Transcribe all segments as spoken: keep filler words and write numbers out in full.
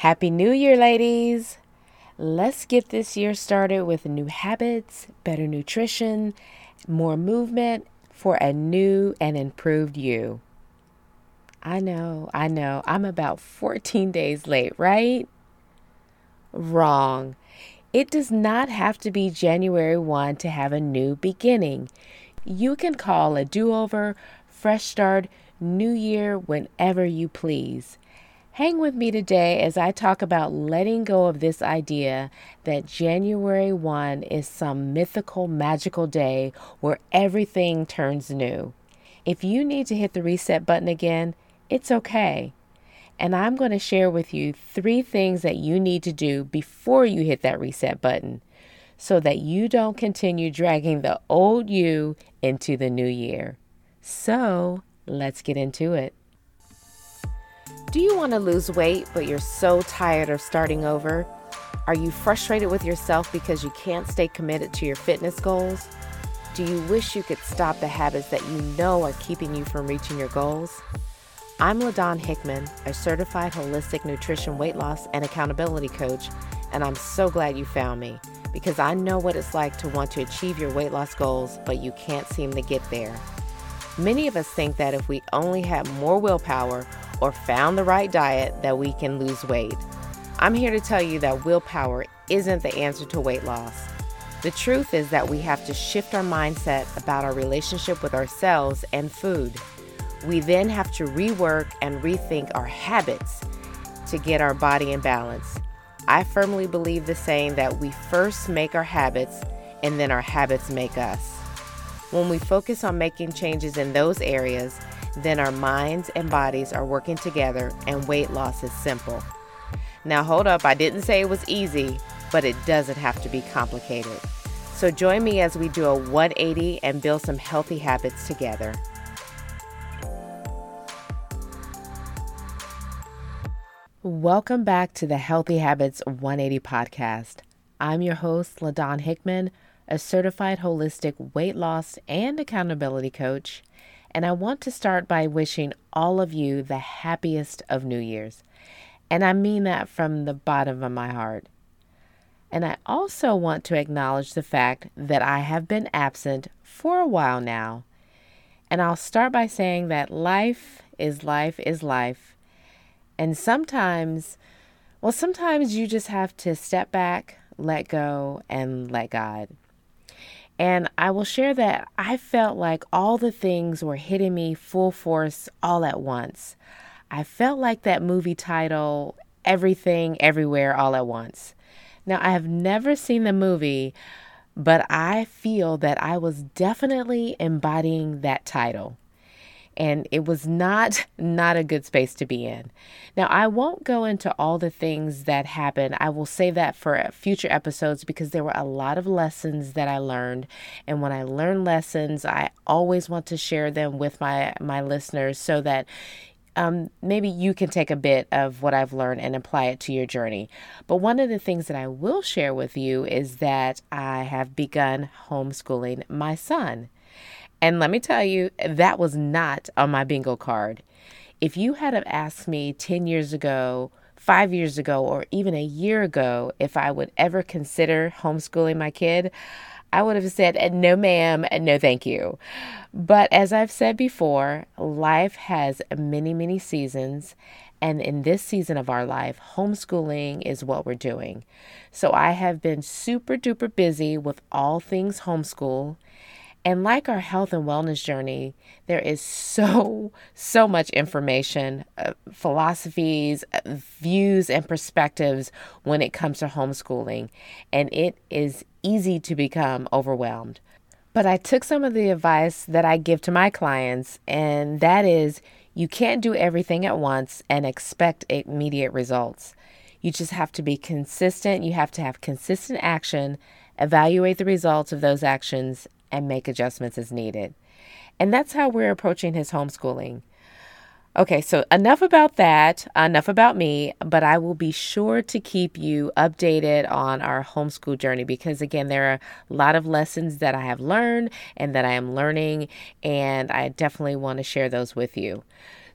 Happy New Year, ladies! Let's get this year started with new habits, better nutrition, more movement for a new and improved you. I know, I know, I'm about fourteen days late, right? Wrong. It does not have to be January first to have a new beginning. You can call a do-over, fresh start, new year whenever you please. Hang with me today as I talk about letting go of this idea that January first is some mythical, magical day where everything turns new. If you need to hit the reset button again, it's okay. And I'm going to share with you three things that you need to do before you hit that reset button so that you don't continue dragging the old you into the new year. So let's get into it. Do you want to lose weight, but you're so tired of starting over? Are you frustrated with yourself because you can't stay committed to your fitness goals? Do you wish you could stop the habits that you know are keeping you from reaching your goals? I'm LaDawn Hickman, a certified holistic nutrition, weight loss, and accountability coach, and I'm so glad you found me because I know what it's like to want to achieve your weight loss goals, but you can't seem to get there. Many of us think that if we only had more willpower or found the right diet that we can lose weight. I'm here to tell you that willpower isn't the answer to weight loss. The truth is that we have to shift our mindset about our relationship with ourselves and food. We then have to rework and rethink our habits to get our body in balance. I firmly believe the saying that we first make our habits and then our habits make us. When we focus on making changes in those areas, then our minds and bodies are working together and weight loss is simple. Now hold up, I didn't say it was easy, but it doesn't have to be complicated. So join me as we do a one eighty and build some healthy habits together. Welcome back to the Healthy Habits one eighty podcast. I'm your host, LaDawn Hickman, a certified holistic weight loss and accountability coach. And I want to start by wishing all of you the happiest of New Year's. And I mean that from the bottom of my heart. And I also want to acknowledge the fact that I have been absent for a while now. And I'll start by saying that life is life is life. And sometimes, well, sometimes you just have to step back, let go, and let God. And I will share that I felt like all the things were hitting me full force all at once. I felt like that movie title, Everything, Everywhere, All at Once. Now, I have never seen the movie, but I feel that I was definitely embodying that title. And it was not, not a good space to be in. Now, I won't go into all the things that happened. I will save that for future episodes because there were a lot of lessons that I learned. And when I learn lessons, I always want to share them with my, my listeners so that um, maybe you can take a bit of what I've learned and apply it to your journey. But one of the things that I will share with you is that I have begun homeschooling my son. And let me tell you, that was not on my bingo card. If you had have asked me ten years ago, five years ago, or even a year ago if I would ever consider homeschooling my kid, I would have said, no ma'am, no thank you. But as I've said before, life has many, many seasons. And in this season of our life, homeschooling is what we're doing. So I have been super duper busy with all things homeschool. And like our health and wellness journey, there is so, so much information, uh, philosophies, uh, views, and perspectives when it comes to homeschooling. And it is easy to become overwhelmed. But I took some of the advice that I give to my clients, and that is you can't do everything at once and expect immediate results. You just have to be consistent. You have to have consistent action, evaluate the results of those actions, and make adjustments as needed. And that's how we're approaching his homeschooling. Okay, so enough about that, enough about me, but I will be sure to keep you updated on our homeschool journey because, again, there are a lot of lessons that I have learned and that I am learning, and I definitely want to share those with you.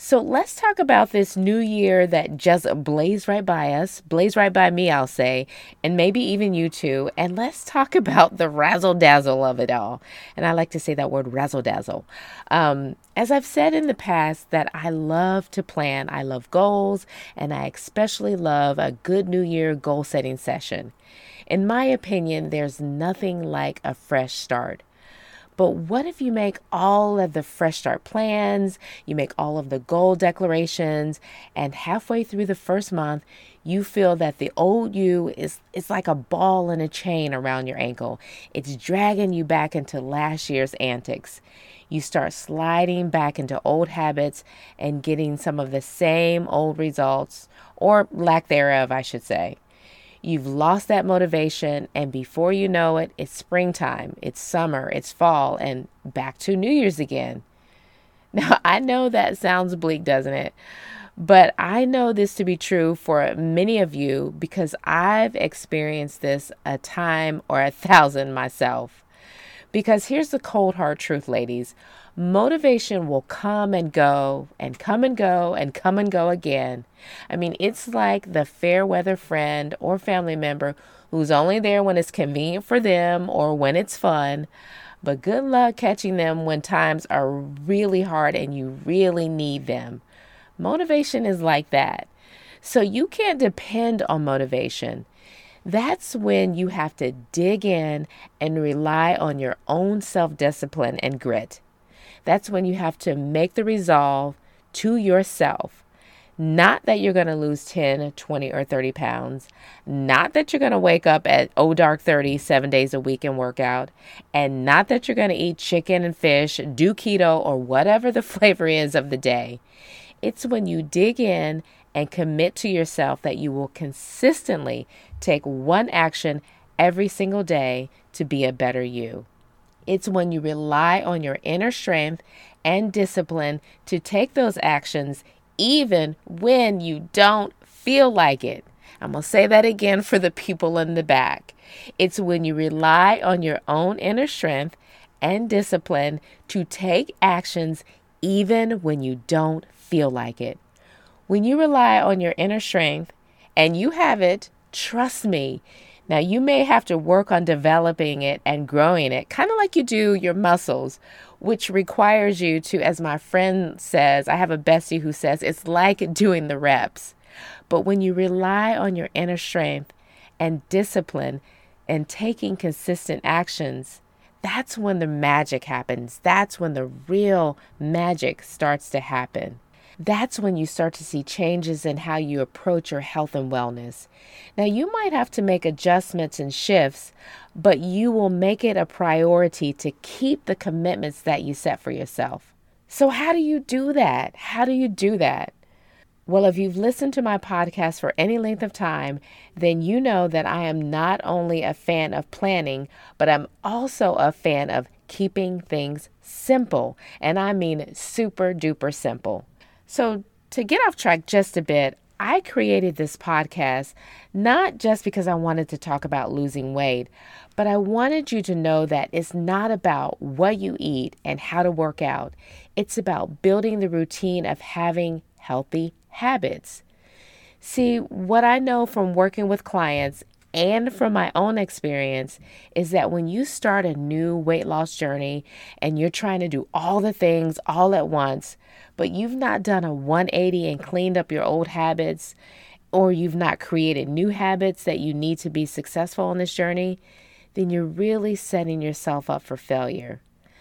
So let's talk about this new year that just blazed right by us, blazed right by me, I'll say, and maybe even you too. And let's talk about the razzle dazzle of it all. And I like to say that word razzle dazzle. Um, as I've said in the past, that I love to plan, I love goals, and I especially love a good new year goal setting session. In my opinion, there's nothing like a fresh start. But what if you make all of the fresh start plans, you make all of the goal declarations, and halfway through the first month, you feel that the old you is it's like a ball in a chain around your ankle. It's dragging you back into last year's antics. You start sliding back into old habits and getting some of the same old results, or lack thereof, I should say. You've lost that motivation, and before you know it, it's springtime, it's summer, it's fall, and back to New Year's again. Now, I know that sounds bleak, doesn't it? But I know this to be true for many of you because I've experienced this a time or a thousand myself. Because here's the cold hard truth, ladies. Motivation will come and go and come and go and come and go again. I mean, it's like the fair weather friend or family member who's only there when it's convenient for them or when it's fun. But good luck catching them when times are really hard and you really need them. Motivation is like that. So you can't depend on motivation. That's when you have to dig in and rely on your own self-discipline and grit. That's when you have to make the resolve to yourself. Not that you're going to lose ten, twenty, or thirty pounds. Not that you're going to wake up at oh dark thirty seven days a week and work out. And not that you're going to eat chicken and fish, do keto, or whatever the flavor is of the day. It's when you dig in and commit to yourself that you will consistently take one action every single day to be a better you. It's when you rely on your inner strength and discipline to take those actions even when you don't feel like it. I'm going to say that again for the people in the back. It's when you rely on your own inner strength and discipline to take actions even when you don't feel like it. When you rely on your inner strength and you have it, trust me. Now, you may have to work on developing it and growing it, kind of like you do your muscles, which requires you to, as my friend says, I have a bestie who says, it's like doing the reps. But when you rely on your inner strength and discipline and taking consistent actions, that's when the magic happens. That's when the real magic starts to happen. That's when you start to see changes in how you approach your health and wellness. Now, you might have to make adjustments and shifts, but you will make it a priority to keep the commitments that you set for yourself. So how do you do that? How do you do that? Well, if you've listened to my podcast for any length of time, then you know that I am not only a fan of planning, but I'm also a fan of keeping things simple. And I mean super duper simple. So to get off track just a bit, I created this podcast not just because I wanted to talk about losing weight, but I wanted you to know that it's not about what you eat and how to work out. It's about building the routine of having healthy habits. See, what I know from working with clients and from my own experience is that when you start a new weight loss journey and you're trying to do all the things all at once, but you've not done a one eighty and cleaned up your old habits, or you've not created new habits that you need to be successful on this journey, then you're really setting yourself up for failure.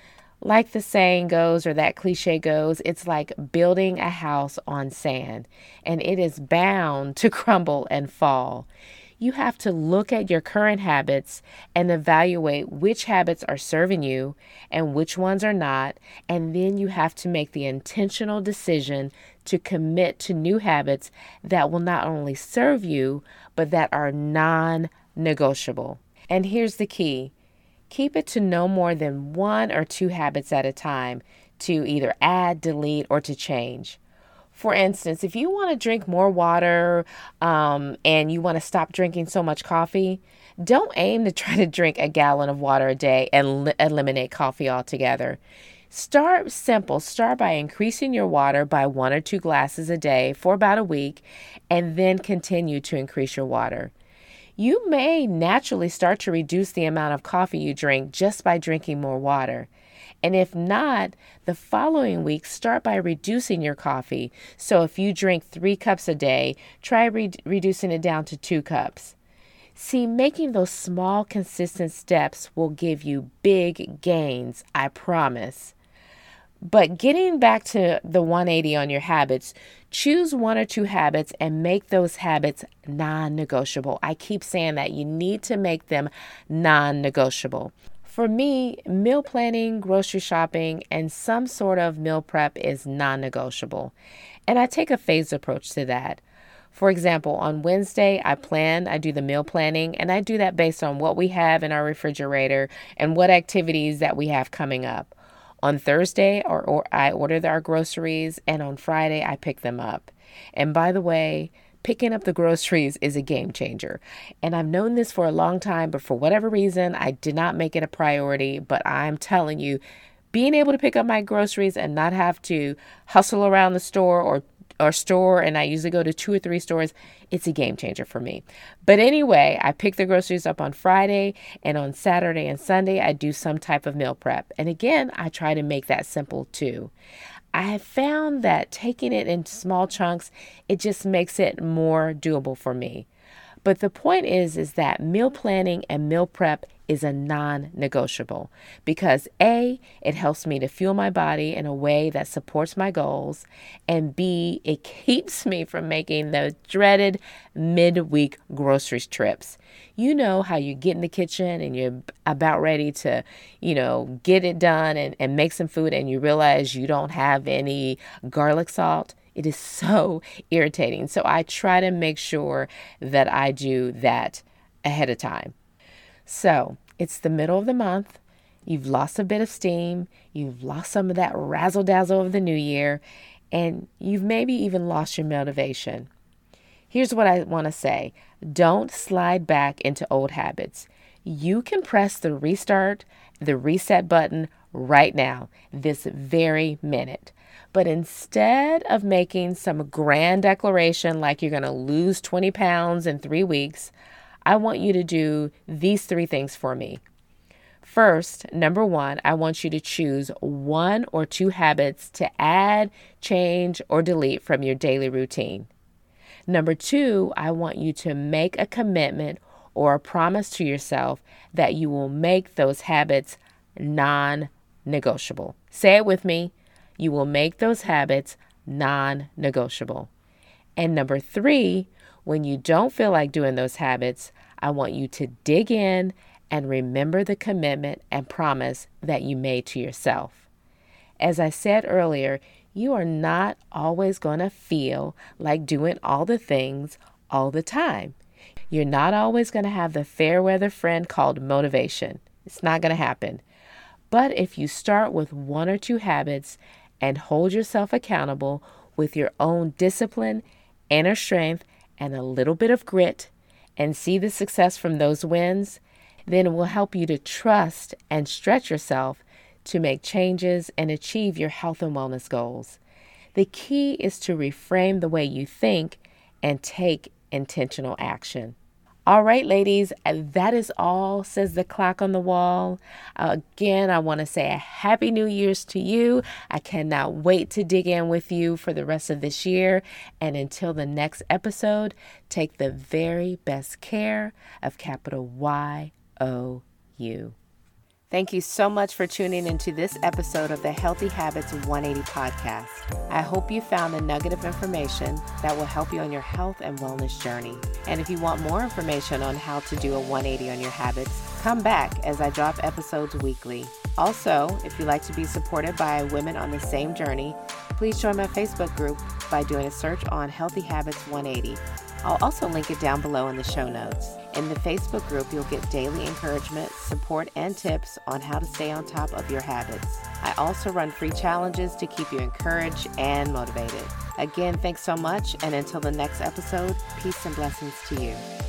Like the saying goes, or that cliche goes, it's like building a house on sand, and it is bound to crumble and fall. You have to look at your current habits and evaluate which habits are serving you and which ones are not, and then you have to make the intentional decision to commit to new habits that will not only serve you, but that are non-negotiable. And here's the key. Keep it to no more than one or two habits at a time to either add, delete, or to change. For instance, if you want to drink more water um, and you want to stop drinking so much coffee, don't aim to try to drink a gallon of water a day and li- eliminate coffee altogether. Start simple. Start by increasing your water by one or two glasses a day for about a week, and then continue to increase your water. You may naturally start to reduce the amount of coffee you drink just by drinking more water. And if not, the following week, start by reducing your coffee. So if you drink three cups a day, try re- reducing it down to two cups. See, making those small, consistent steps will give you big gains, I promise. But getting back to the one eighty on your habits, choose one or two habits and make those habits non-negotiable. I keep saying that you need to make them non-negotiable. For me, meal planning, grocery shopping, and some sort of meal prep is non-negotiable. And I take a phased approach to that. For example, on Wednesday, I plan, I do the meal planning, and I do that based on what we have in our refrigerator and what activities that we have coming up. On Thursday, or, or I order our groceries, and on Friday, I pick them up. And by the way, picking up the groceries is a game changer. And I've known this for a long time, but for whatever reason, I did not make it a priority. But I'm telling you, being able to pick up my groceries and not have to hustle around the store or or store, and I usually go to two or three stores, it's a game changer for me. But anyway, I pick the groceries up on Friday, and on Saturday and Sunday, I do some type of meal prep. And again, I try to make that simple too. I have found that taking it in small chunks, it just makes it more doable for me. But the point is, is that meal planning and meal prep is a non-negotiable because A, it helps me to fuel my body in a way that supports my goals, and B, it keeps me from making the dreaded midweek grocery trips. You know how you get in the kitchen and you're about ready to, you know, get it done and, and make some food, and you realize you don't have any garlic salt. It is so irritating. So I try to make sure that I do that ahead of time. So it's the middle of the month. You've lost a bit of steam. You've lost some of that razzle dazzle of the new year, and you've maybe even lost your motivation. Here's what I want to say. Don't slide back into old habits. You can press the restart, the reset button right now, this very minute. But instead of making some grand declaration like you're going to lose twenty pounds in three weeks, I want you to do these three things for me. First, number one, I want you to choose one or two habits to add, change, or delete from your daily routine. Number two, I want you to make a commitment or a promise to yourself that you will make those habits non-negotiable. Say it with me. You will make those habits non-negotiable. And number three, when you don't feel like doing those habits, I want you to dig in and remember the commitment and promise that you made to yourself. As I said earlier, you are not always going to feel like doing all the things all the time. You're not always going to have the fair weather friend called motivation. It's not going to happen. But if you start with one or two habits and hold yourself accountable with your own discipline, inner strength, and a little bit of grit, and see the success from those wins, then it will help you to trust and stretch yourself to make changes and achieve your health and wellness goals. The key is to reframe the way you think and take intentional action. All right, ladies, that is all, says the clock on the wall. Uh, again, I want to say a happy New Year's to you. I cannot wait to dig in with you for the rest of this year. And until the next episode, take the very best care of capital Y O U. Thank you so much for tuning into this episode of the Healthy Habits one eighty podcast. I hope you found a nugget of information that will help you on your health and wellness journey. And if you want more information on how to do a one eighty on your habits, come back as I drop episodes weekly. Also, if you'd like to be supported by women on the same journey, please join my Facebook group by doing a search on Healthy Habits one eighty. I'll also link it down below in the show notes. In the Facebook group, you'll get daily encouragement, support, and tips on how to stay on top of your habits. I also run free challenges to keep you encouraged and motivated. Again, thanks so much, and until the next episode, peace and blessings to you.